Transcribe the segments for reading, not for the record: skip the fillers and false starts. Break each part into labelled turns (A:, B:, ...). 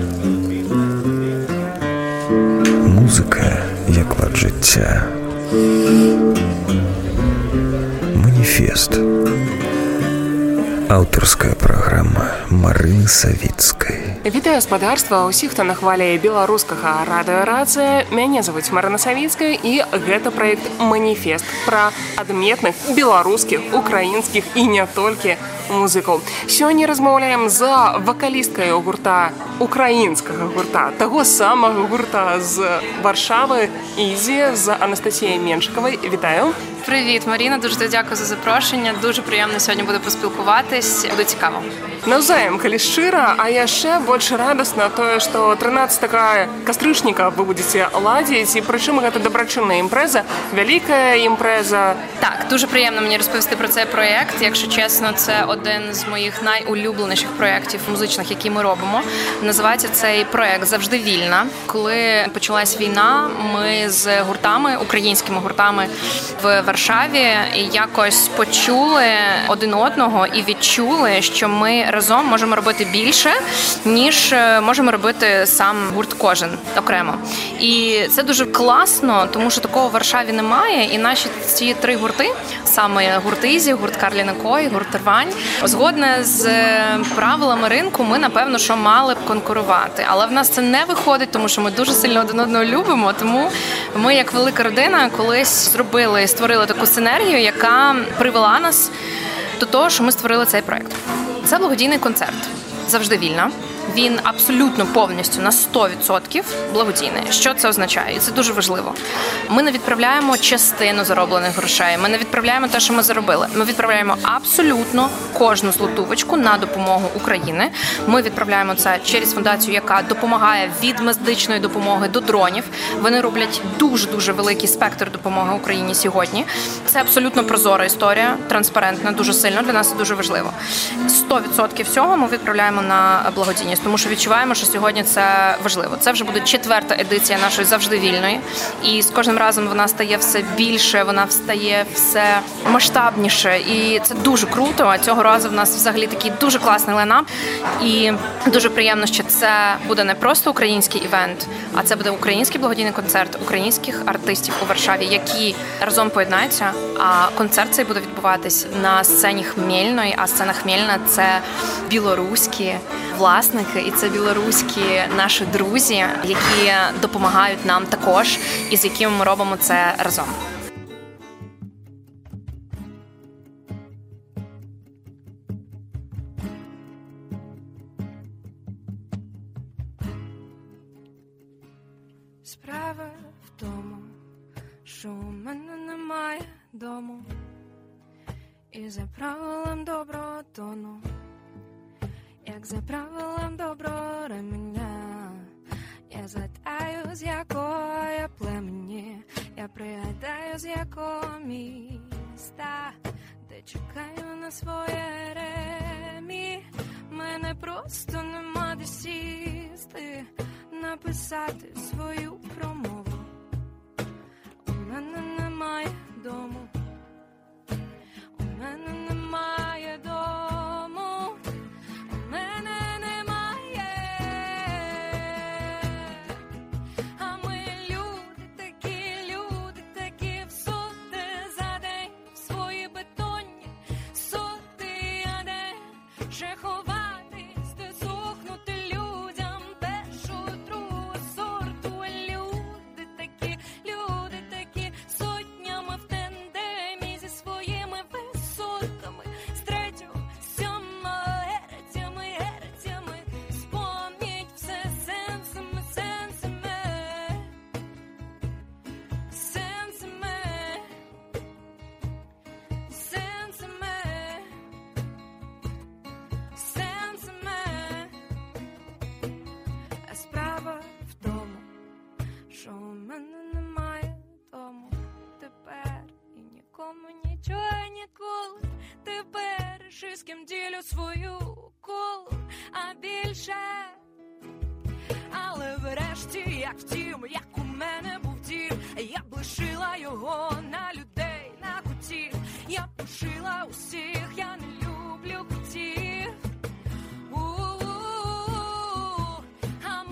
A: Музика як лад життя. Маніфест. Аўтарская праграма Марыны Савіцкай.
B: Вітаю спадарства ўсіх, хто на хвалі беларускага радыёрацыя. Мяне завуць Марына Савіцкая і гэта праект «Маніфест» пра адметных беларускіх, украінскіх і не толькі музыкаў. Сёння размаўляем з вакалісткай гурта, украінскага гурта, таго самага гурта з Варшавы, Ізі, з Анастасіяй Меншикавай. Вітаю.
C: Привіт, Маріна, дуже дякую за запрошення. Дуже приємно сьогодні буде поспілкуватись. Буде цікаво.
B: Навзаєм, калі шчыра, а яшчэ больш радасна тое, што 13 кастрычніка вы будзеце ладзіць, і прычым гэта дабрачынная імпрэза, вялікая імпрэза.
C: Так, дуже приємно мені розповісти про цей проєкт. Якщо чесно, це один з моїх найулюбленіших проєктів музичних, які ми робимо. Називається цей проєкт «Завжди вільна». Коли почалась війна, ми з гуртами, українськими гуртами в Варшаві якось почули один одного і відчули, що ми разом можемо робити більше, ніж можемо робити сам гурт кожен окремо. І це дуже класно, тому що такого в Варшаві немає. І наші ці три гурти, саме гурт Ізі, гурт Карліна Кой, гурт Рвань, згодне з правилами ринку, ми, напевно, що мали б конкурувати. Але в нас це не виходить, тому що ми дуже сильно один одного любимо. Тому ми, як велика родина, колись створили таку синергію, яка привела нас до того, що ми створили цей проєкт. Це благодійний концерт «Завжди вільна». Він абсолютно повністю на 100% благодійний. Що це означає? І це дуже важливо. Ми не відправляємо частину зароблених грошей, ми не відправляємо те, що ми заробили. Ми відправляємо абсолютно кожну злотувочку на допомогу України. Ми відправляємо це через фундацію, яка допомагає від медичної допомоги до дронів. Вони роблять дуже-дуже великий спектр допомоги Україні сьогодні. Це абсолютно прозора історія, транспарентна, дуже сильно, для нас це дуже важливо. 100% всього ми відправляємо на благодійність. Тому що відчуваємо, що сьогодні це важливо. Це вже буде 4-та едиція нашої «Завжди вільної». І з кожним разом вона стає все більше, вона стає все масштабніше. І це дуже круто. А цього разу в нас взагалі такий дуже класний лайнап. І дуже приємно, що це буде не просто український івент, а це буде український благодійний концерт українських артистів у Варшаві, які разом поєднаються. А концерт цей буде відбуватись на сцені Хмельної. А сцена Хмельна – це білоруські власники, і це білоруські наші друзі, які допомагають нам також, і з якими ми робимо це разом.
D: Справа в тому, що у мене немає дому, і за правилом доброго тону, як за правилом доброго ременя, я згадаю, з якого я племені, я пригадаю, з якого міста, де чекаю на своє ремі. Мене просто нема де сісти, написати свою промову. У мене немає дому, у мене немає дому, у мене немає. А ми люди такі всюди за день, в свої бетонні соти, а де ще ховатись, де сохнути людям першу, другу сорту. Люди такі сотнями в тандемі зі своїми висотками, з третього, з сьомого герцями, спомніть все сенсами, сенсами. А справа в тому, що у мене немає дому тепер, і нікому нічого ніколи. Тепер і з ким ділю свою колу, а більше. Але врешті, як втім, як у мене був дім, я б лишила його на людей, на котів. Я пошила усіх, я не люблю котів. А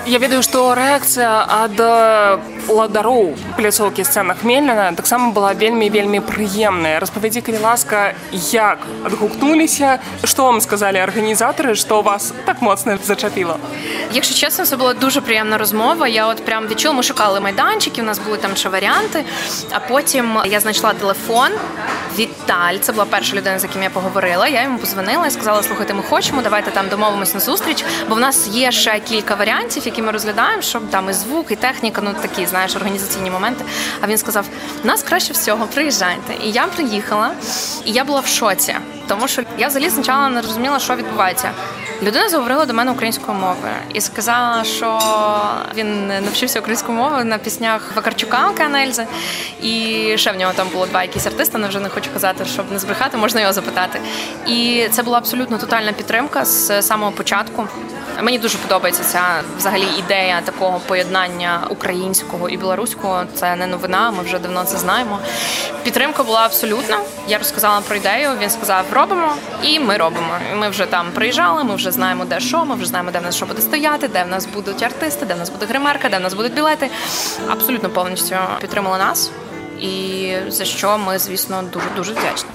B: Я ведаю, што рэакцыя ад ладароў пляцоўкі сцэна Хмельніна таксама была вельмі прыемная. Распавядзі, калі ласка, як адгукнуліся, што вам сказалі арганізатары, што вас так моцна зачапіла?
C: Якщо чесно, це була дуже приємна розмова. Я от прям відчула, ми шукали майданчики, у нас були там ще варіанти, а потім я знайшла телефон. Віталь, це була перша людина, з яким я поговорила. Я йому позвонила і сказала: слухайте, ми хочемо, давайте там домовимось на зустріч, бо в нас є ще кілька варіантів, які ми розглядаємо, щоб там і звук, і техніка, ну такі, знаєш, організаційні моменти. А він сказав: нас краще всього, приїжджайте. І я приїхала, і я була в шоці, тому що я взагалі спочатку не розуміла, що відбувається. Людина заговорила до мене українською мовою і сказала, що він навчився українською мовою на піснях Вакарчука, Океана Ельзи, і ще в нього там було 2 якісь артисти, але вже не хочу казати, щоб не збрехати, можна його запитати. І це була абсолютно тотальна підтримка з самого початку. Мені дуже подобається ця взагалі ідея такого поєднання українського і білоруського. Це не новина, ми вже давно це знаємо. Підтримка була абсолютна. Я розказала про ідею, він сказав: робимо, і ми робимо. Ми вже там приїжджали, ми вже знаємо, де що, ми вже знаємо, де в нас що буде стояти, де в нас будуть артисти, де в нас буде гримерка, де в нас будуть білети. Абсолютно повністю підтримали нас, і за що ми, звісно, дуже-дуже вдячні.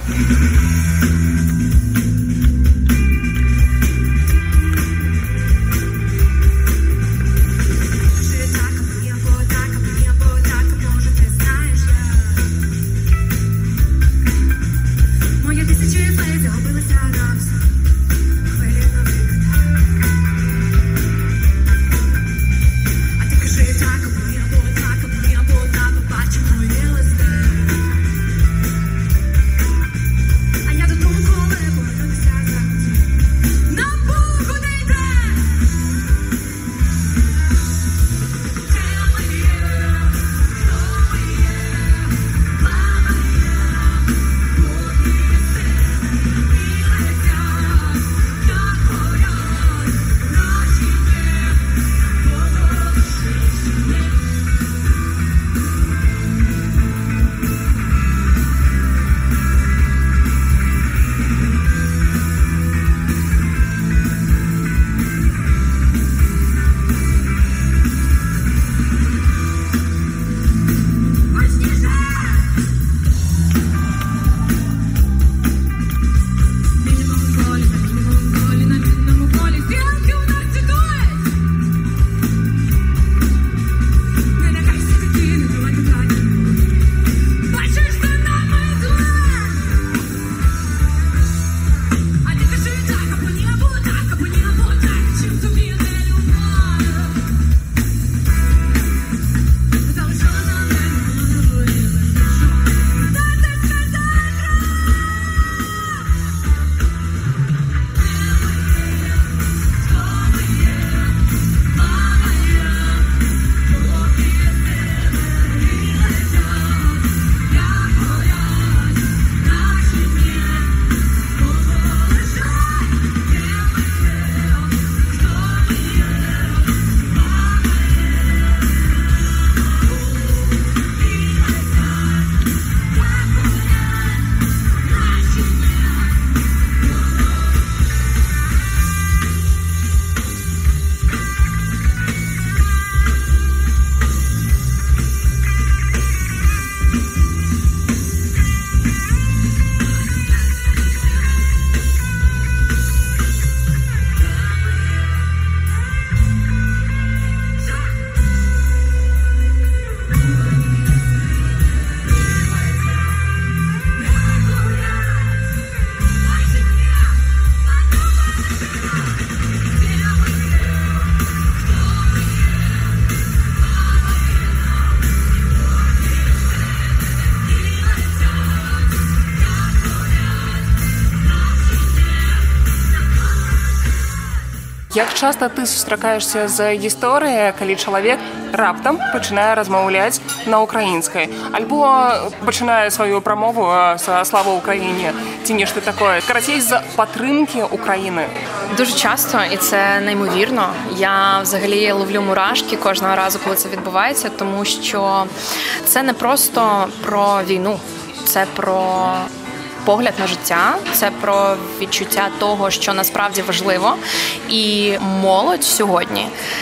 B: Як часта ты сустракаешься з гісторыяй, калі чалавек раптам пачынае размаўляць на украінскай, альбо пачынае сваю прамову са слава Україні, ці нешта такое, карацей, з падтрымкі України?
C: Дуже часто, і це неймовірно. Я взагалі ловлю мурашки кожного разу, коли це відбувається, тому що це не просто про війну, це про погляд на життя, це про відчуття того, що насправді важливо. І молодь сьогодні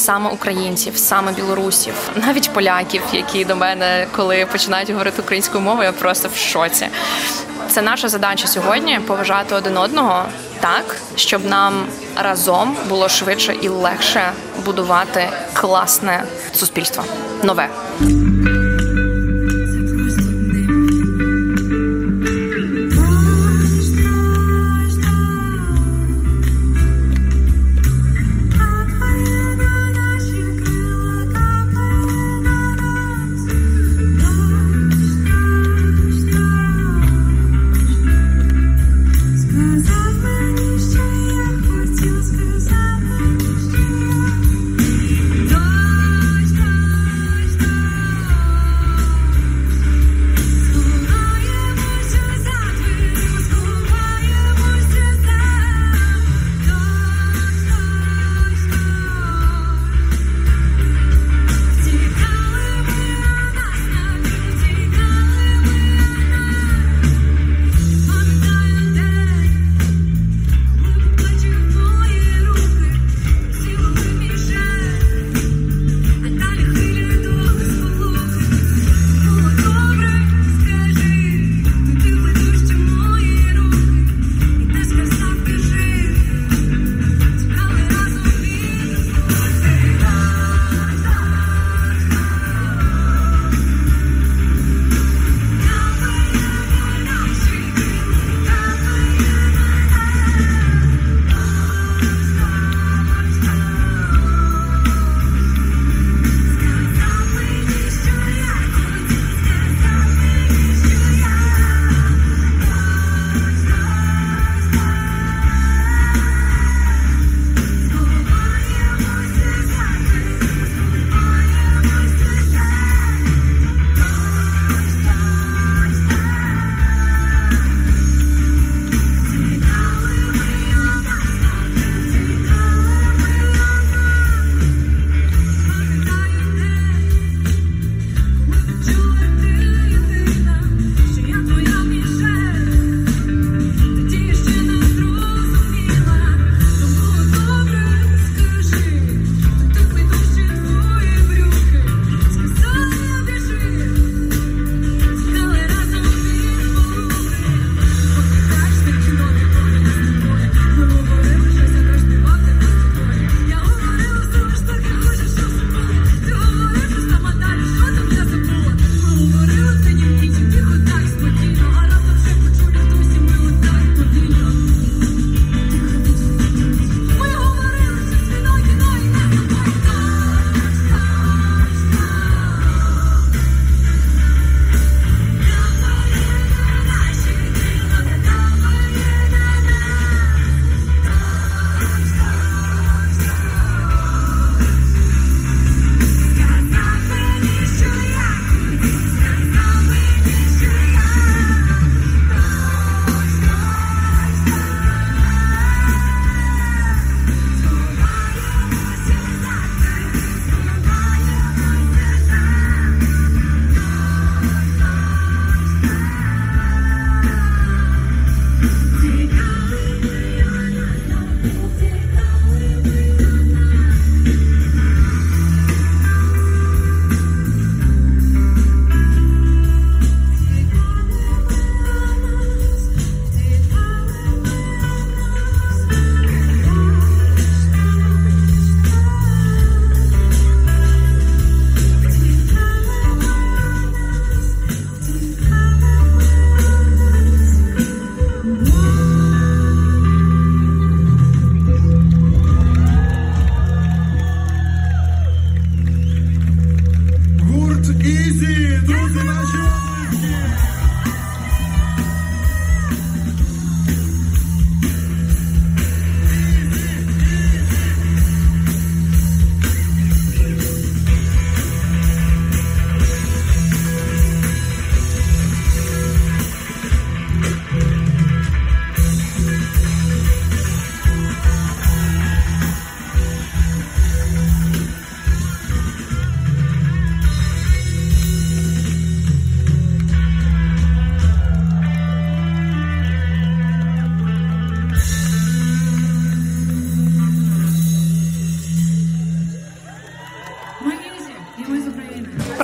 C: саме українців, саме білорусів, навіть поляків, які до мене, коли починають говорити українською мовою, я просто в шоці. Це наша задача сьогодні – поважати один одного так, щоб нам разом було швидше і легше будувати класне суспільство, нове.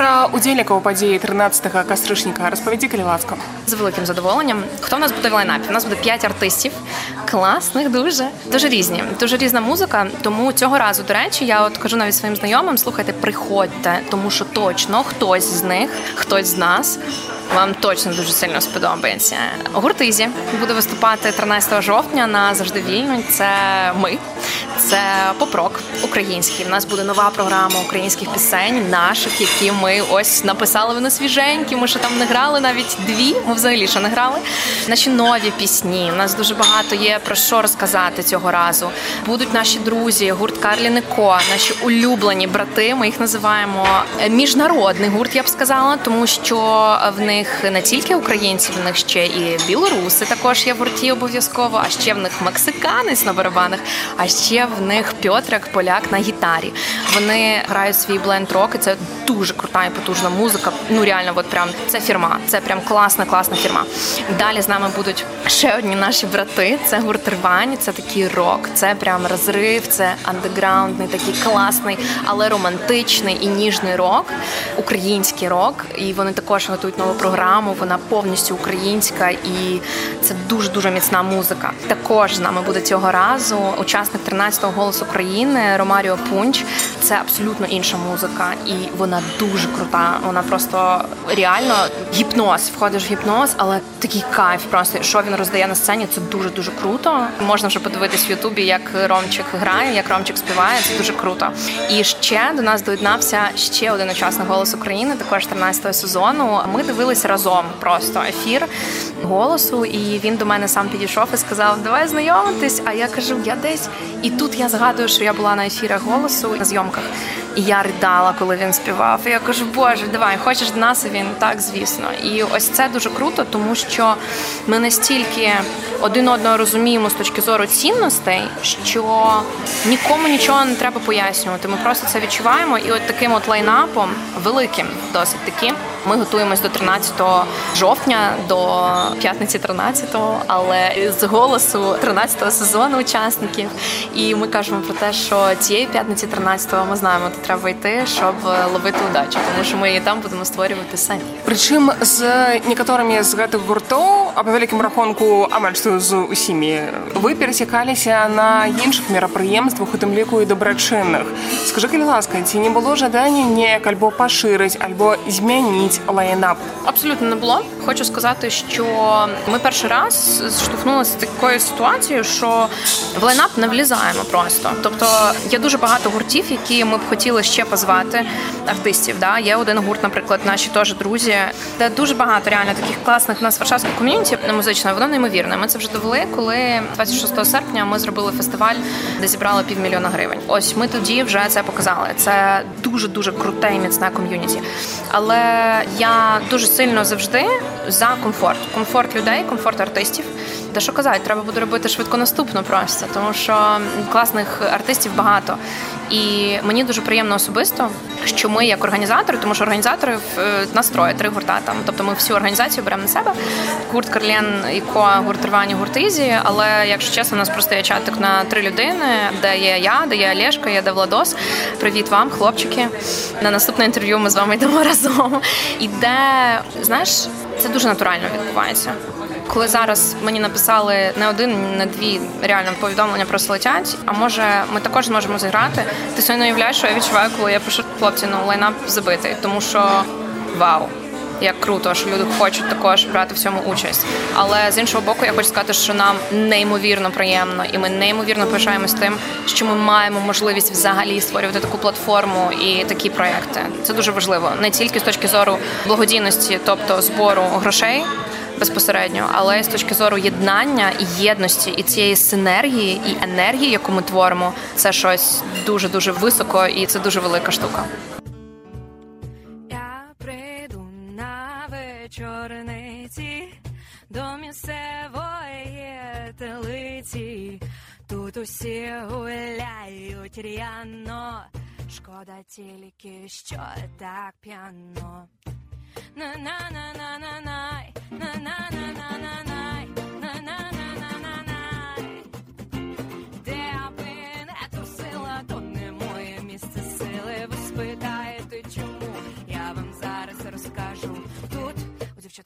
B: Про удзельнікаў падзеі 13 кастрычніка распавядзі, калі ласка.
C: З великим задоволенням. Хто в нас буде в лайнапі? У нас буде 5 артистів. Класних дуже. Дуже різні. Дуже різна музика. Тому цього разу, до речі, я от кажу навіть своїм знайомим, слухайте, приходьте, тому що точно хтось з них, хтось з нас вам точно дуже сильно сподобається. Гурт Ізі буде виступати 13 жовтня на «Завжди вільно». Це ми. Це поп-рок український. У нас буде нова програма українських пісень, наших, які ми ось написали, вони свіженькі, ми ще там не грали навіть 2, ми взагалі ще не грали. Наші нові пісні, у нас дуже багато є про що розказати цього разу. Будуть наші друзі, гурт Карлі Нико, наші улюблені брати, ми їх називаємо міжнародний гурт, я б сказала, тому що в них не тільки українці, в них ще і білоруси також є в гурті обов'язково, а ще в них мексиканець на барабанах, а ще в них Пьотрик, поляк на гітарі. Вони грають свій бленд-рок, і це дуже крута і потужна музика. Ну реально, от прям це фірма, це прям класна фірма. Далі з нами будуть ще одні наші брати, це гурт Рвань, це такий рок, це прям розрив, це андеграундний, такий класний, але романтичний і ніжний рок, український рок, і вони також готують нову програму, вона повністю українська, і це дуже-дуже міцна музика. Також з нами буде цього разу учасник 13-го «Голос України» Ромаріо Пунч. Це абсолютно інша музика, і вона дуже крута. Вона просто реально гіпноз. Входиш в гіпноз, але такий кайф просто. Що він роздає на сцені, це дуже-дуже круто. Можна вже подивитись в Ютубі, як Ромчик грає, як Ромчик співає. Це дуже круто. І ще до нас доєднався ще один учасник «Голос України», також 13-го сезону. Ми дивилися разом просто ефір «Голосу», і він до мене сам підійшов і сказав, давай знайомитись, а я кажу, я десь. І тут я згадую, що я була на ефірах «Голосу» на зйомках, і я ридала, коли він співав. І я кажу, боже, давай, хочеш до нас? І він, так, звісно. І ось це дуже круто, тому що ми настільки один одного розуміємо з точки зору цінностей, що нікому нічого не треба пояснювати. Ми просто це відчуваємо. І от таким от лайнапом, великим досить таким, ми готуємось до 13 жовтня, до п'ятниці 13-го, але з «Голосу» 13-го сезону учасників. І ми кажемо про те, що цієї п'ятниці 13-го ми знаємо, де треба йти, щоб ловити удачу, тому що ми її там будемо створювати самі.
B: Причым з некаторымі з гэтых гуртоў, а па вялікім рахунку амаль што з усімі, вы перасякаліся на іншых мерапрыемствах, у тым ліку і дабрачынных. Скажы, калі ласка, ці не было жадання неяк альбо пашырыць, альбо змяніць лайнап?
C: Абсолютно не було. Хочу сказати, що ми перший раз штовхнулися з такою ситуацією, що в лайнап не влізаємо просто. Тобто є дуже багато гуртів, які ми б хотіли ще позвати артистів. Да? Є один гурт, наприклад, наші теж друзі, де дуже багато реально таких класних у нас варшавське ком'юніті музичне, воно неймовірне. Ми це вже довели, коли 26 серпня ми зробили фестиваль, де зібрали 500 000 гривень. Ось ми тоді вже це показали. Це дуже-дуже круте і міцне ком'юніті. Але я дуже сильно завжди за комфорт. Комфорт людей, комфорт артистів. Та що казати, треба буде робити швидко наступно просто, тому що класних артистів багато. І мені дуже приємно особисто, що ми як організатори, тому що організатори нас троє, 3 гурта там, тобто ми всю організацію беремо на себе. Гурт Карлен, Іко, гурт Рвань, гурт Ізі, але, якщо чесно, у нас просто є чатик на 3 людини, де є я, де є Олешка, є де Владос. Привіт вам, хлопчики. На наступне інтерв'ю ми з вами йдемо разом. І де, знаєш, це дуже натурально відбувається. Коли зараз мені написали не 1, не 2 реально повідомлення просто летять, а може ми також зможемо зіграти, ти собі не уявляєш, що я відчуваю, коли я пишу, хлопці, лайнап забитий, тому що вау, як круто, що люди хочуть також брати в цьому участь. Але з іншого боку, я хочу сказати, що нам неймовірно приємно, і ми неймовірно пишаємось тим, що ми маємо можливість взагалі створювати таку платформу і такі проєкти. Це дуже важливо, не тільки з точки зору благодійності, тобто збору грошей, безпосередньо, але і з точки зору єднання і єдності, і цієї синергії, і енергії, яку ми творимо, це щось дуже-дуже високо, і це дуже велика штука.
D: Я прийду на вечорниці до місцевої телиці. Тут усі гуляють ряно, шкода тільки, що так п'яно. На-на-на-на-на-най, на-на-на-на-на-най, на-на-на-на-на-най. Де аби не трусила, то не моє місце сили. Ви спитаєте, чому я вам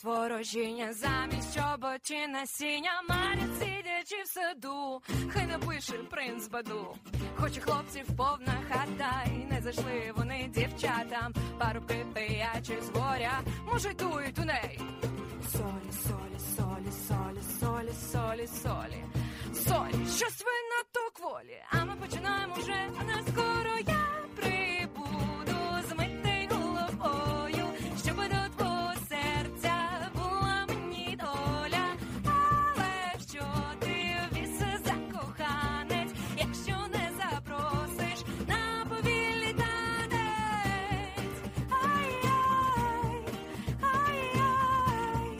D: ворожіння замість чоботі насіння марять, сидячи в саду, хай напише принц Баду. Хоч і хлопців повна хата, і не зайшли вони дівчатам, парубки пиячі з горя, може дують у неї. Солі, солі, солі, солі, солі, солі, солі, солі, щось ви надто кволі, а ми починаємо вже, не скоро я прибуду з митей головою, щоб до твого серця була мені доля. Але що ти в ліс закоханець, якщо не запросиш на повільний танець? Ай-яй, ай-яй,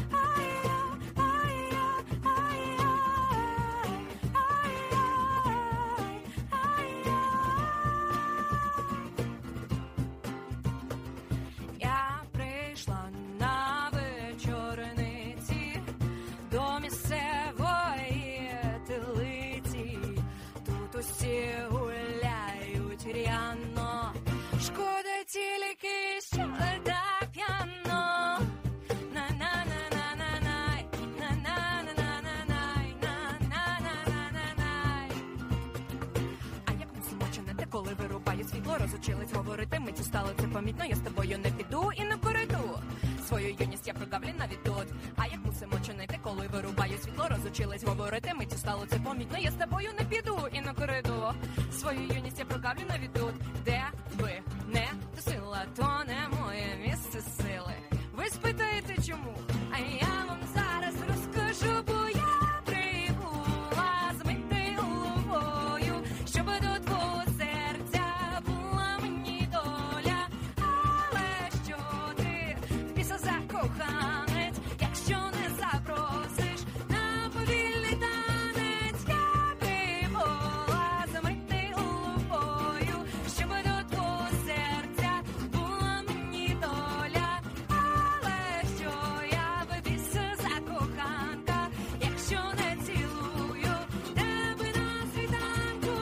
D: я прийшла на вечорниці до місцевої телиці. Тут усі гуляють ряно, шкода тільки, що так п'яно. На-на-на-на-на-най, на-на-на-на-на-най, на-на-на-на-на-най. А як мучене, те, коли вирубає світло, розучились говорити, миттю стало це помітно, я з тобою не піду і не перейду. Свою юність я прогавлю на відтот. А як мусимо чинити, коли вирубає світло, розучились говорити, миттю стало це помітно, я з тобою не піду і не перейду. Свою юність я прогавлю на відтот. Де ви не сила, то не моє місце сили. Ви спитаєте чому? А я вам зараз розкажу, бо я прибула з митей головою, щоб до твого серця була мені доля. Але що ти в піса закоханець, якщо не запросиш на повільний танець? Я прибула з митей головою, щоб до твого серця була мені доля. Але що я в піса закоханка, якщо не цілую тебе на світанку?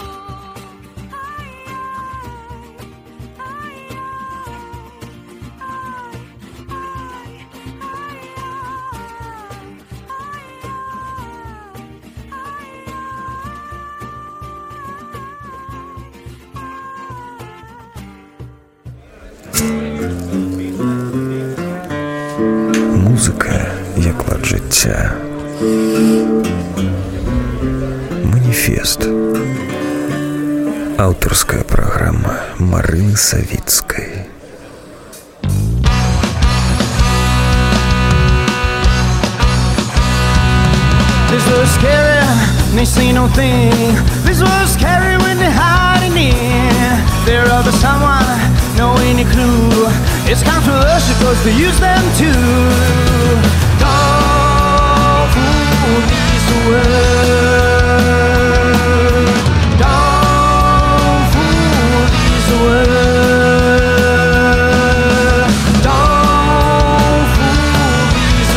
D: Ай-яй, ай-яй,
A: Музика як лад життя. Маніфест. Авторська програма Марини Савіцької.
E: This was scary, they say no thing. This was scary when they're hiding in fear of someone, no any clue. It's controversial cause they use them too. Don't fool these words. Don't fool these words. Don't fool these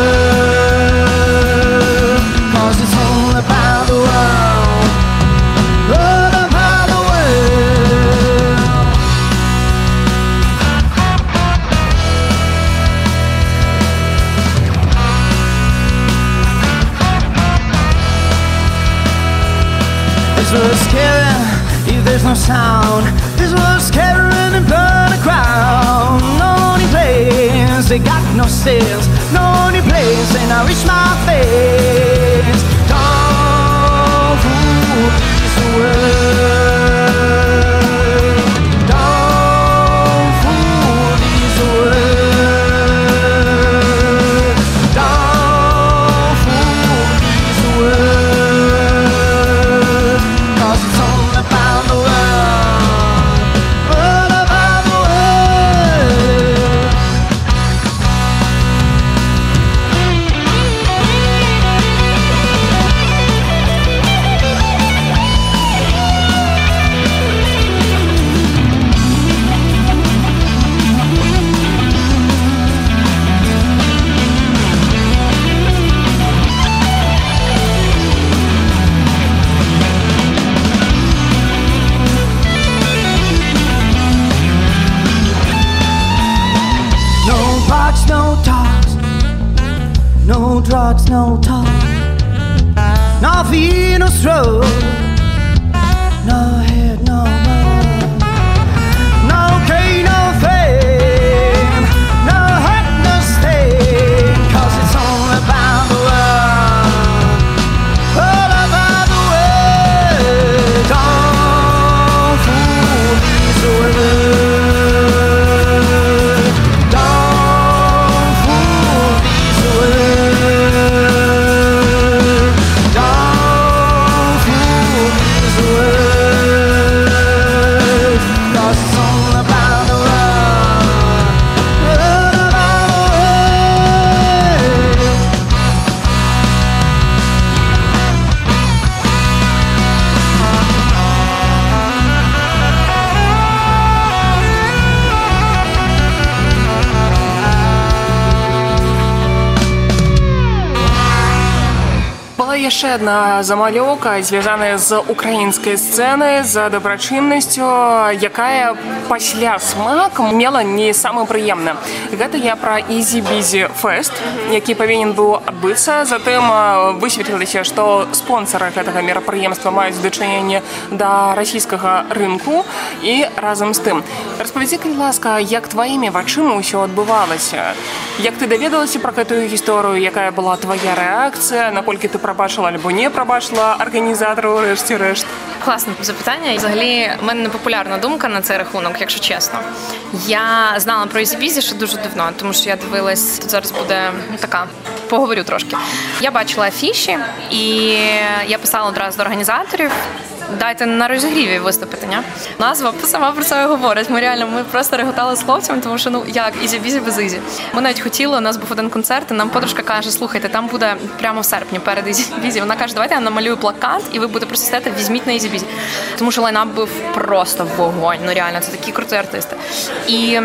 E: words. Cause it's all about the world, all about the world. This was scary if there's no sound. This was scary when they burn the ground. No only place, they got no stairs. No only place, and I reach my face. Don't fool these words. Don't fool these words. Don't fool these words. Cause it's all about the world, all about the world. thoughts, no talk, no fear, no stroke, no head, no more, no gain, no fame, no hurt, no stay, 'cause it's all about the world, all about the world. Don't fool these words, don't fool these words, don't fool these words, 'cause it's all about the world, all about the world.
B: Была яшчэ адна замалёўка, звязаная з украінскай сцэны, з дабрачыннасцю, якая пасля смак мела не самы прыемны. Гэта я пра Easy Busy Fest, які павінен быў адбыцца. Затым высветлілася, што спонсары гэтага мерапрыемства маюць дачыненне да расійскага рынку і разам з тым. Распавядзі, калі ласка, як тваімі вачыма ўсё адбывалася? Як ты даведалася пра гэтую гісторыю, якая была твая рэакцыя, наколькі ты пробачила або не пробачила організатору решті-решт?
C: Класне запитання. І взагалі, в мене непопулярна думка на цей рахунок, якщо чесно. Я знала про Easy Busy ще дуже давно, тому що я дивилась, тут зараз буде така, поговорю трошки. Я бачила афіші, і я писала одразу до організаторів, дайте на розігріві виступити, ні? Назва сама про це говорить. Ми просто реготали з хлопцями, тому що, як, Easy Busy без Easy. Ми навіть хотіли, у нас був один концерт, і нам подружка каже, слухайте, там буде прямо в серпні перед Easy Busy. Вона каже, давайте я намалюю плакат, і ви будете просто сидіти, візьміть на Easy Busy. Тому що лайнап був просто вогонь, реально, це такі круті артисти. І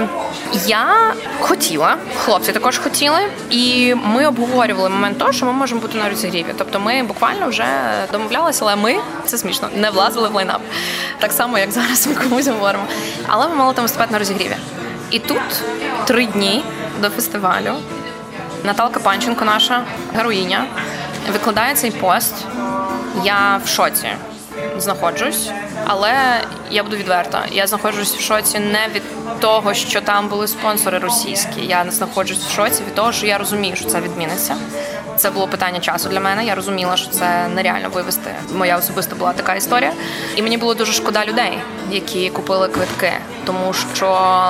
C: я хотіла, хлопці також хотіли, і ми обговорювали момент того, що ми можемо бути на розігріві. Тобто ми буквально вже домовлялися, але ми, це смішно, не влазили в лайнап. Так само, як зараз ми комусь говоримо. Але ми мали там виступати на розігріві. І тут 3 дні до фестивалю Наталка Панченко, наша героїня, викладає цей пост. Я в шоці знаходжусь, але я буду відверта. Я знаходжусь в шоці не від того, що там були спонсори російські. Я знаходжусь в шоці від того, що я розумію, що це відміниться. Це було питання часу для мене. Я розуміла, що це нереально вивести. Моя особисто була така історія. І мені було дуже шкода людей, які купили квитки. Тому що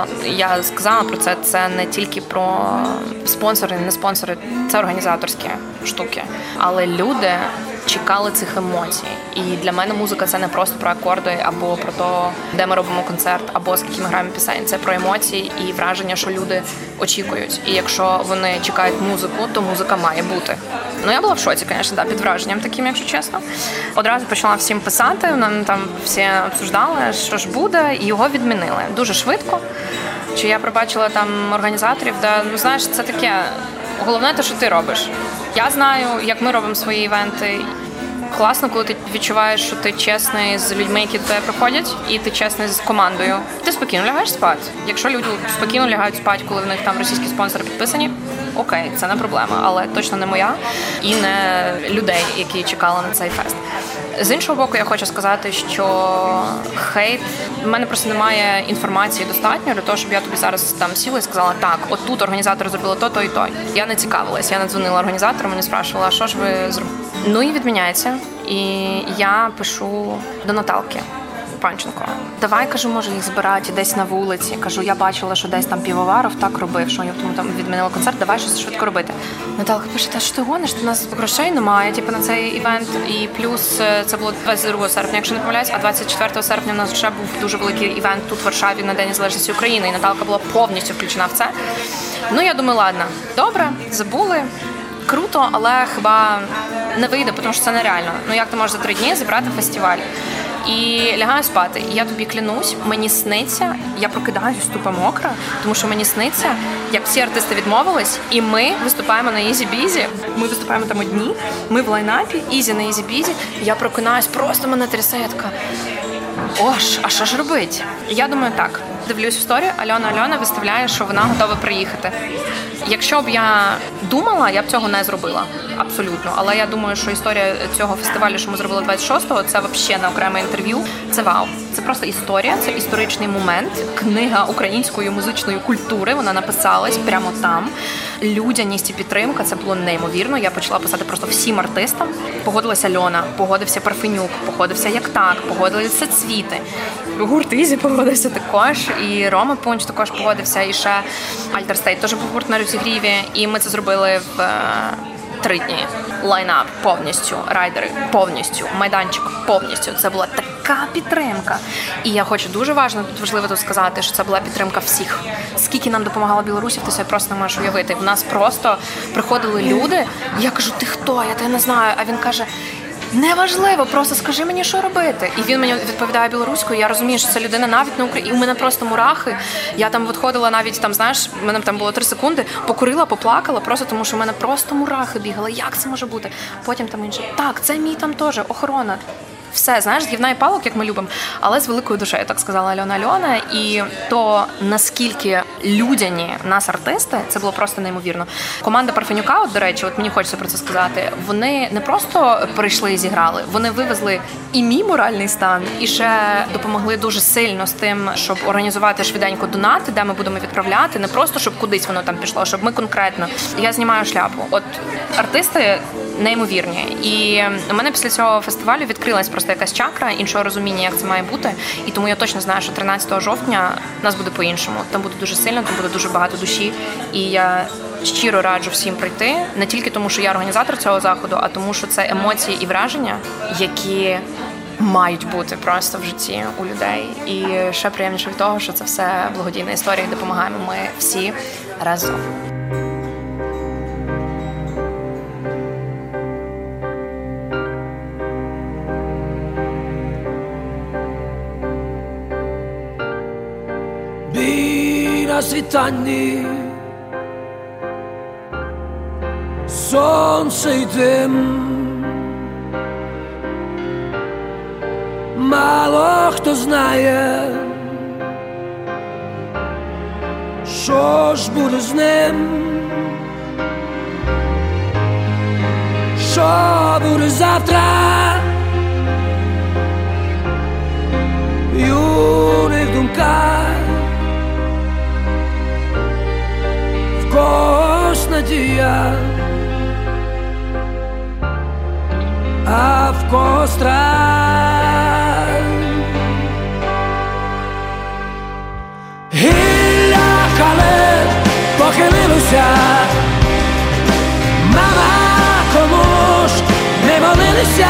C: я сказала про це, це не тільки про спонсори, не спонсори, це організаторські штуки. Але люди чекали цих емоцій. І для мене музика – це не просто про акорди, або про те, де ми робимо концерт, або скільки ми граємо пісень. Це про емоції і враження, що люди очікують. І якщо вони чекають музику, то музика має бути. Я була в шоці, звісно, під враженням таким, якщо чесно. Одразу почала всім писати, там всі обсуждали, що ж буде, і його відмінили. Дуже швидко. Чи я пробачила там організаторів, знаєш, це таке, головне те, що ти робиш. Я знаю, як ми робимо свої івенти. Класно, коли ти відчуваєш, що ти чесний з людьми, які до тебе приходять, і ти чесний з командою. Ти спокійно лягаєш спати. Якщо люди спокійно лягають спати, коли в них там російські спонсори підписані, окей, це не проблема, але точно не моя і не людей, які чекали на цей фест. З іншого боку, я хочу сказати, що хейт, в мене просто немає інформації достатньо для того, щоб я тобі зараз там сіла і сказала, так, от тут організатори зробили то і то. Я не цікавилась, я не дзвонила організаторам, мені спрашувала, а що ж ви зробили? І відміняється. І я пишу до Наталки Панченко. Давай, кажу, може їх збирати десь на вулиці. Кажу, я бачила, що десь там Півоваров так робив, що тому там відмінила концерт, давай щось швидко робити. Наталка пише, та що ти гониш, у нас грошей немає, на цей івент. І плюс це було 22 серпня, якщо не помиляюсь, а 24 серпня у нас вже був дуже великий івент тут в Варшаві на День Незалежності України, і Наталка була повністю включена в це. Я думаю, ладно, добре, забули. Круто, але хіба не вийде, тому що це нереально. Як ти можеш за 3 дні зібрати фестиваль? І лягаю спати. І я тобі клянусь, мені сниться, я прокидаюсь тупо мокра, тому що мені сниться, як всі артисти відмовились, і ми виступаємо на Easy Busy. Ми виступаємо там одні, ми в лайнапі, Easy на Easy Busy. Я прокинаюсь, просто мене трясе, я така, а що ж робить? І я думаю так, дивлюсь в сторі, Альона виставляє, що вона готова приїхати. Якщо б я думала, я б цього не зробила. Абсолютно. Але я думаю, що історія цього фестивалю, що ми зробили 26-го, це взагалі на окреме інтерв'ю. Це вау. Це просто історія, це історичний момент. Книга української музичної культури, вона написалась прямо там. Людяність і підтримка, це було неймовірно. Я почала писати просто всім артистам. Погодилася Альона, погодився Парфенюк, погодився Як так, погодилися Цвіти. Гурт Ізі погодився також, і Рома Пунч також погодився, і ще Альтер Стейт теж був гурт на розігріві, і ми це зробили в 3 дні. Лайнап повністю, райдери повністю, майданчик повністю. Це була така підтримка. І я хочу дуже важливо тут сказати, що це була підтримка всіх. Скільки нам допомагала білорусів, ти себе просто не можеш уявити. В нас просто приходили люди, я кажу, ти хто? Я тебе не знаю. А він каже, неважливо, просто скажи мені, що робити. І він мені відповідає білоруською, я розумію, що це людина навіть на Україні. І у мене просто мурахи. Я там відходила навіть, там, знаєш, в мене там було 3 секунди, покурила, поплакала, просто тому що в мене просто мурахи бігали. Як це може бути? Потім там інше. Так, це мій там теж, охорона. Все, знаєш, з гівна і палок, як ми любимо, але з великою душею, так сказала Альона. І то, наскільки людяні нас артисти, це було просто неймовірно. Команда Парфенюка, от, до речі, от мені хочеться про це сказати, вони не просто прийшли і зіграли, вони вивезли і мій моральний стан, і ще допомогли дуже сильно з тим, щоб організувати швиденько донати, де ми будемо відправляти, не просто, щоб кудись воно там пішло, щоб ми конкретно. Я знімаю шляпу. От артисти неймовірні. І у мене після цього фестивалю відкрилась просто якась чакра, іншого розуміння, як це має бути. І тому я точно знаю, що 13 жовтня нас буде по-іншому. Там буде дуже сильно, там буде дуже багато душі. І я щиро раджу всім прийти, не тільки тому, що я організатор цього заходу, а тому, що це емоції і враження, які мають бути просто в житті у людей. І ще приємніше від того, що це все благодійна історія, і допомагаємо ми всі разом.
F: На світанні сонце й дим, мало хто знає, що ж буде з ним, що буде завтра, в юних думках. Когось надія, а в когось страх. Гілля хале похилилося, мама, кому ж не молилися,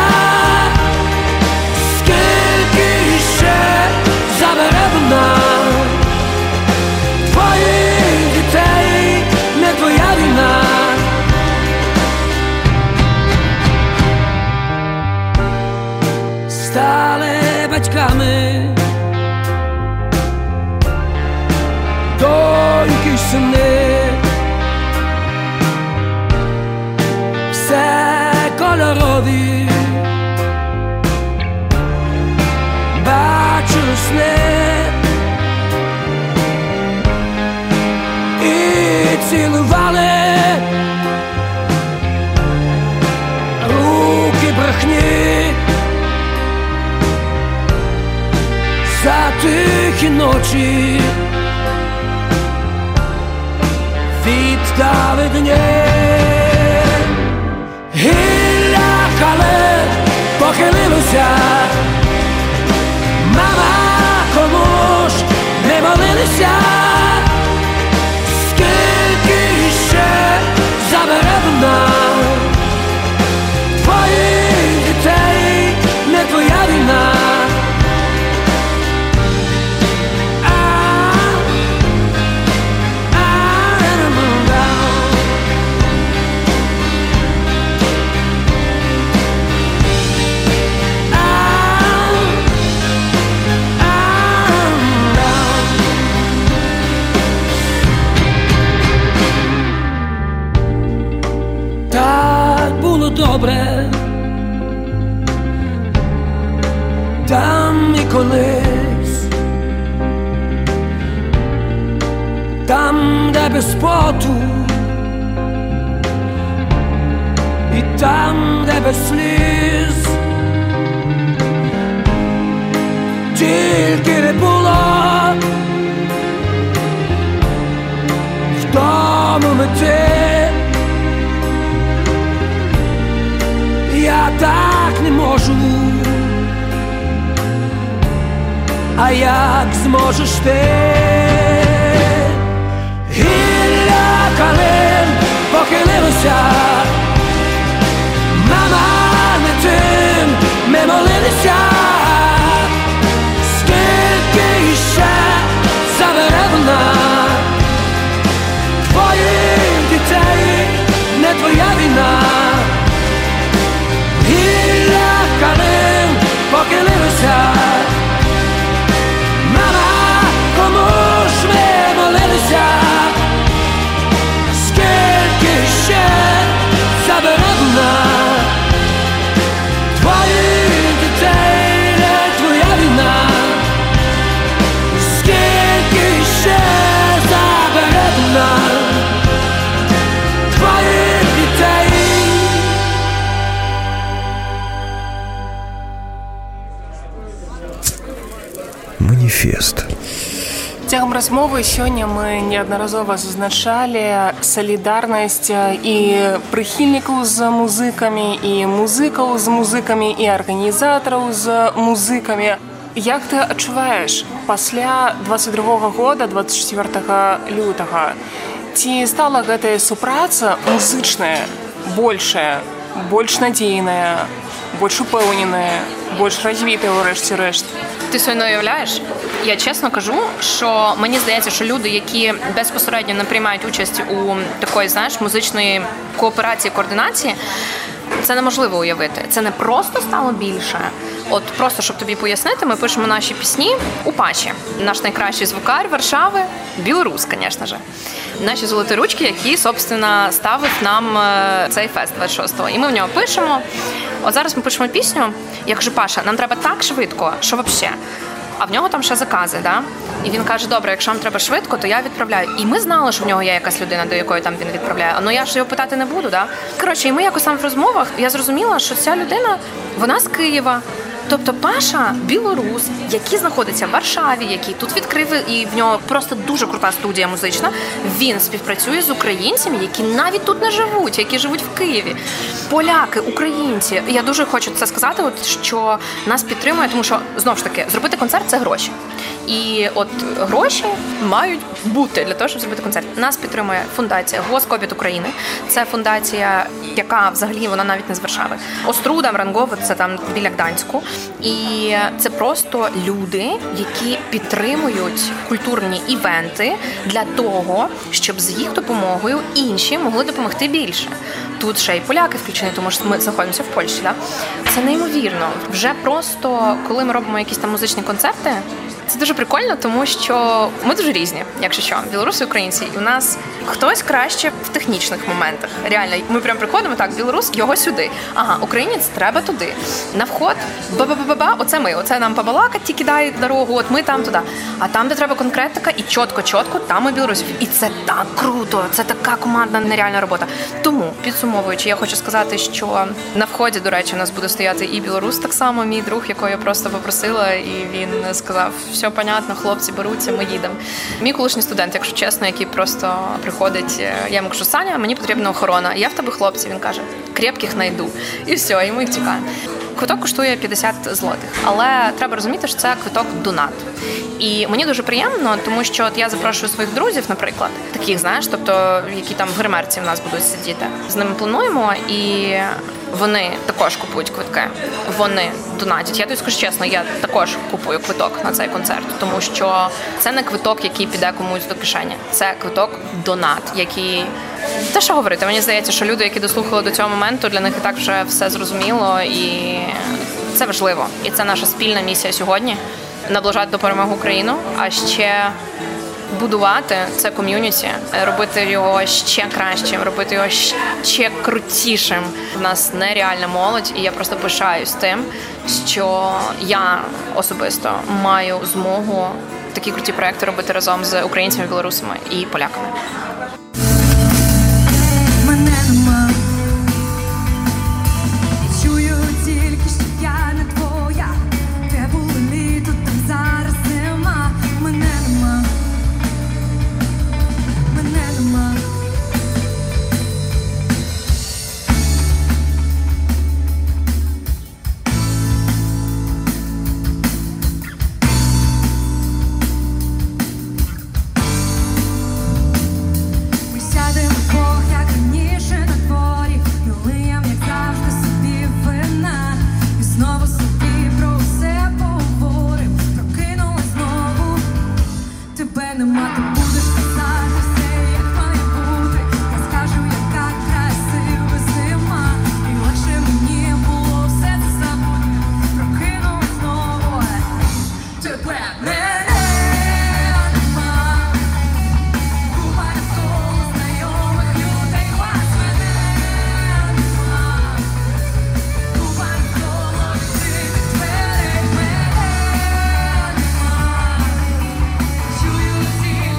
F: скільки ще забере вона твоїх дітей. Не твоя війна, стали батьками, доньки й сини, все кольорові, бачили сни. Цілували руки брехні за тихі ночі, віддали дні. Гілля хале похилилося, мама, кому ж не молилися, забере вона твоїх дітей, не твоя війна. де без поту, і там, де без сліз, тільки не було в тому мети. Я так не можу, а як зможеш ти? Гілля калин похилилося, мама, не тим ми молилися. Скільки іще забере вона твоїх дітей, не твоя війна. Гілля калин похилилося, мама, кому ж ми молилися? Скільки ще забере вона твоїх дітей, не твоя війна? Скільки ще забере вона твоїх дітей?
A: Маніфест.
B: Цягам размовы сёння мы неаднаразова зазначалі салідарнасць і прыхільнікаў з музыкамі, і музыкаў з музыкамі, і арганізатараў з музыкамі. Як ты адчуваеш пасля 22 года, 24 лютага? Ці стала гэтая супраца музычная большая, больш надзейная, больш упэўненая, больш развітая ўрэшце рэшт?
C: Ти собі не уявляєш? Я чесно кажу, що мені здається, що люди, які безпосередньо не приймають участь у такої, знаєш, музичної кооперації, координації, це неможливо уявити. Це не просто стало більше. От просто, щоб тобі пояснити, ми пишемо наші пісні у Паші. Наш найкращий звукар Варшави, білорус, звісно ж. Наші золоті ручки, які, собственно, ставив нам цей фест 26-го. І ми в нього пишемо. От зараз ми пишемо пісню. Я кажу, Паша, нам треба так швидко, що взагалі. А в нього там ще закази, да? І він каже, добре, якщо вам треба швидко, то я відправляю. І ми знали, що в нього є якась людина, до якої там він відправляє. Ну я ж його питати не буду, да? Коротше, і ми якось там в розмовах, я зрозуміла, що ця людина, вона з Києва. Тобто Паша – білорус, який знаходиться в Варшаві, який тут відкрив, і в нього просто дуже крута студія музична. Він співпрацює з українцями, які навіть тут не живуть, які живуть в Києві. Поляки, українці. Я дуже хочу це сказати, от, що нас підтримує, тому що, знову ж таки, зробити концерт – це гроші. І от гроші мають бути для того, щоб зробити концерт. Нас підтримує фундація «Госкобіт України». Це фундація, яка взагалі, вона навіть не з Варшави. Оструда, Мрангово, це там біля Гданську. І це просто люди, які підтримують культурні івенти для того, щоб з їх допомогою інші могли допомогти більше. Тут ще й поляки включені, тому що ми знаходимося в Польщі. Да? Це неймовірно. Вже просто, коли ми робимо якісь там музичні концерти, це дуже прикольно, тому що ми дуже різні, якщо що, білоруси і українці. І у нас хтось краще в технічних моментах. Реально, ми прям приходимо, так, білорус, його сюди. Ага, українець, треба туди. На вход, ба-ба-ба-ба, оце ми. Оце нам побалакать, ті кидають дорогу, от ми там туди. А там, де треба конкретика, і чітко, там і білорусів. І це так круто, це така командна, нереальна робота. Тому, підсумовуючи, я хочу сказати, що на вході, до речі, у нас буде стояти і білорус так само, мій друг, якого я просто попросила, і він сказав, все понятно, хлопці беруться, ми їдемо. Мій колишній студент, якщо чесно, який просто приходить, я йому кажу, Саня, мені потрібна охорона. Я в тебе хлопці, він каже, крепких найду. І все, і ми їх чекаємо. Квиток коштує 50 злотих, але треба розуміти, що це квиток донат. І мені дуже приємно, тому що от я запрошую своїх друзів, наприклад, таких, знаєш, тобто, які там в гримерці в нас будуть сидіти. З ними плануємо, і вони також купують квитки. Вони донатять. Я тобі скажу чесно, я також купую квиток на цей концерт, тому що це не квиток, який піде комусь до кишені. Це квиток донат, який... Те, що говорити, мені здається, що люди, які дослухали до цього моменту, для них і так вже все зрозуміло, і це важливо. І це наша спільна місія сьогодні – наближати до перемоги Україну, а ще будувати це ком'юніті, робити його ще кращим, робити його ще крутішим. У нас нереальна молодь, і я просто пишаюсь тим, що я особисто маю змогу такі круті проекти робити разом з українцями, білорусами і поляками.
D: Мене нема. Чую тільки, що я не твоя. Де було літо, там зараз зима. Мене нема. Мене нема. Ми сядемо вдвох, як раніше на дворі, налиєм, як завжди, собі вина. І знову собі про все поговорим. Прокинулась знову, тебе нема, ти будеш казати все, як має бути. Я скажу, яка красива зима. І легше мені було все це забути. Прокинулась знову, тебе нема. Купа навколо знайомих людей, вас мене нема. Купа навколо відкритих дверей, мене нема. Чую тільки,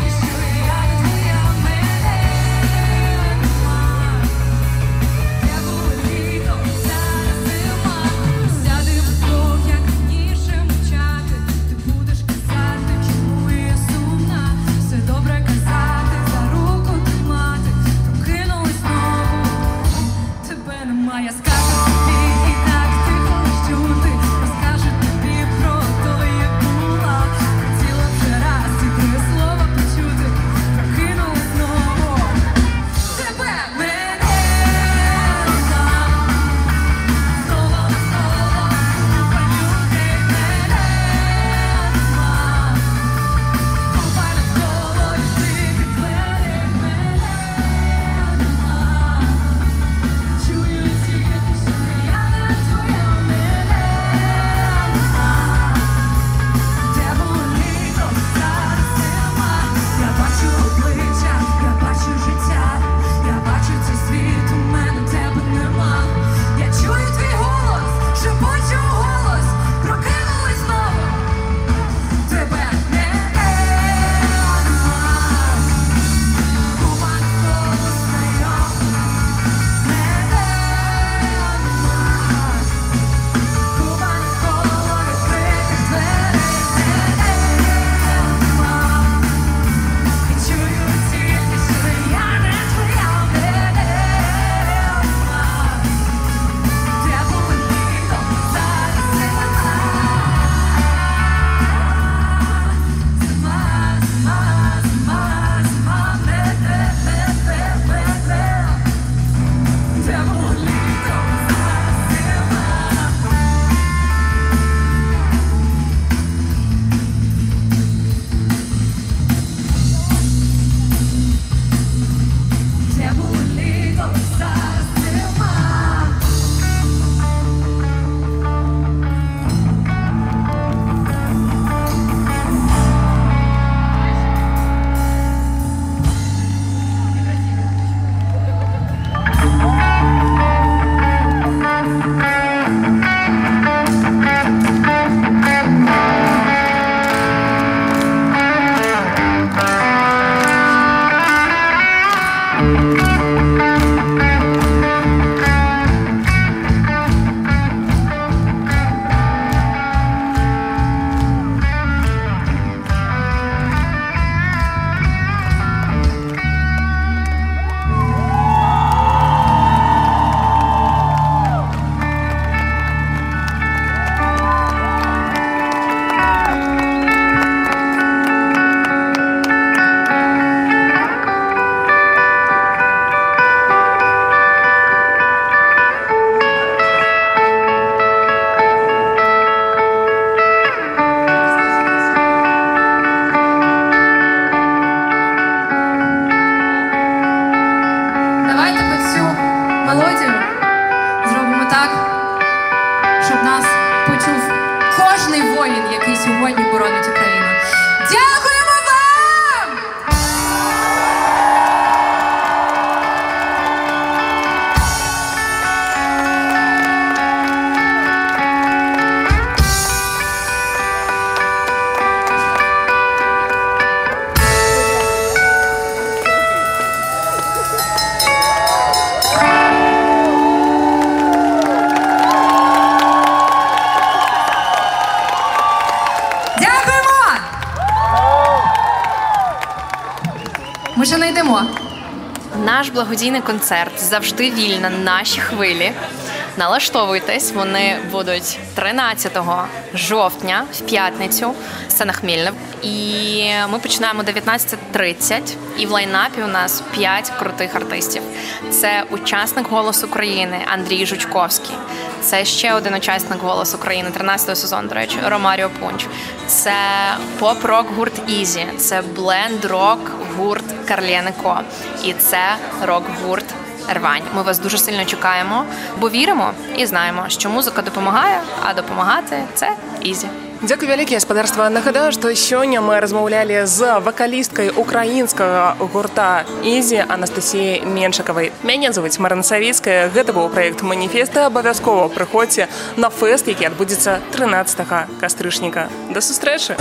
G: Ми ще не йдемо.
C: Наш благодійний концерт «Завжди вільна. Наші хвилі». Налаштовуйтесь, вони будуть 13 жовтня в п'ятницю, сцена Хмільна. І ми починаємо 19:30, і в лайнапі у нас 5 крутих артистів. Це учасник «Голос України» Андрій Жучковський. Це ще один учасник «Голос України» 13-го сезону, до речі, Ромаріо Пунч. Це поп-рок гурт «Ізі». Це бленд-рок гурт «Карлєне Ко». І це рок-гурт «Рвань». Ми вас дуже сильно чекаємо, бо віримо і знаємо, що музика допомагає, а допомагати – це «Ізі».
B: Дзякуй вялікі, гаспадарства. Нагадаю, што сёння мы размаўлялі з вакалісткай украінскага гурта «Ізі» Анастасіяй Меншыкавай. Мяне завуць Марына Савіцкая. Гэта быў праект «Маніфеста». Абавязкова прыходзьце на фэст, які адбудзецца 13 кастрычніка. Да сустрэчы!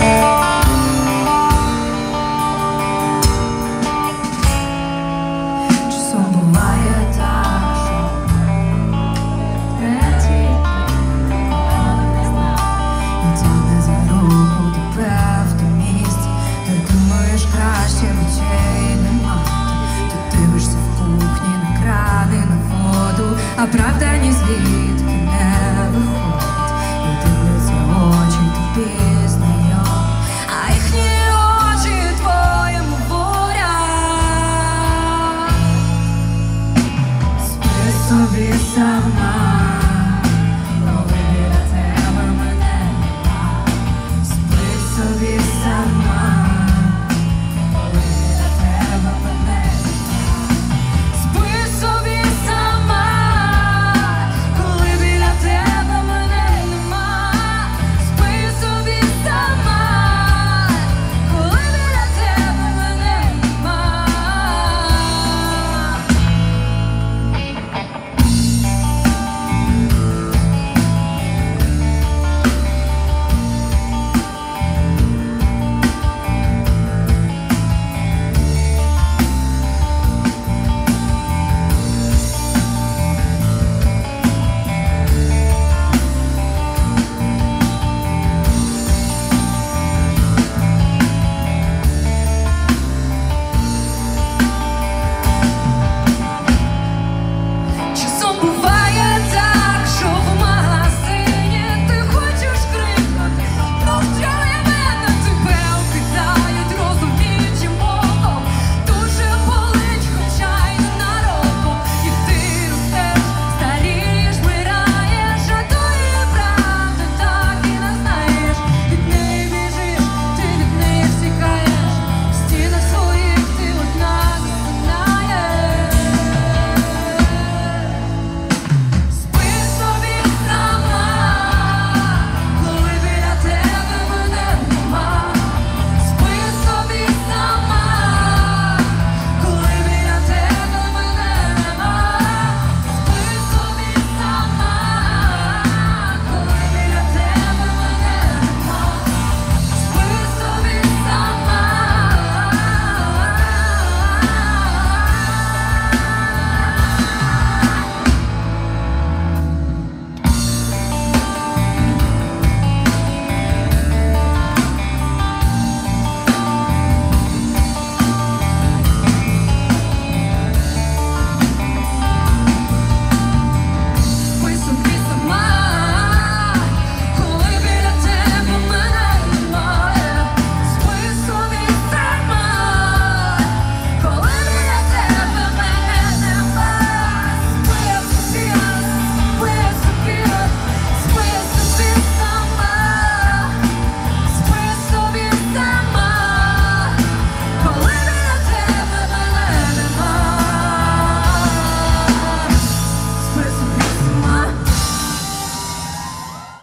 D: Краще речей нема. Ти дивишся в кухні на крани, на воду, а правда ні звідки.